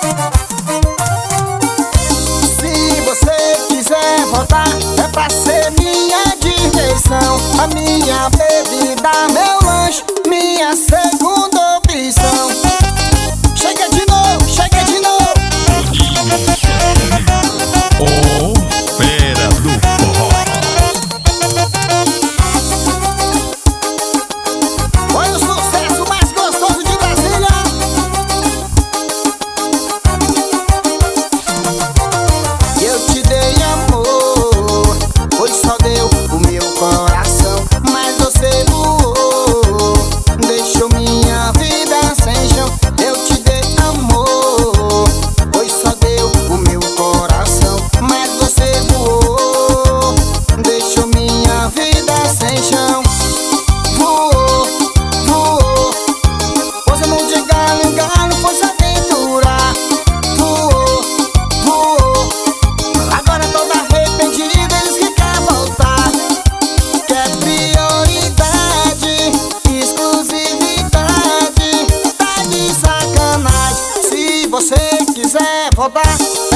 Se você quiser voltar, é pra ser minha diversão, a minha bebida, meu lanche, minha segunda opção. Chega de novo, chega de novo. Ô, fera do forró. Olha o sucesso mais gostoso de Brasília. Eu te dei amor, hoje só deu o meu coração, mas você voou, deixou minha vida sem chão. Eu te dei amor, hoje só deu o meu coração, mas você voou, deixou minha vida sem chão. Voou, voou, pôs a mão de galho, galho, foi se aventurar. Voou, voou, agora toda arrependida, diz que quer voltar. Quer prioridade, exclusividade, tá de sacanagem. Se você quiser voltar,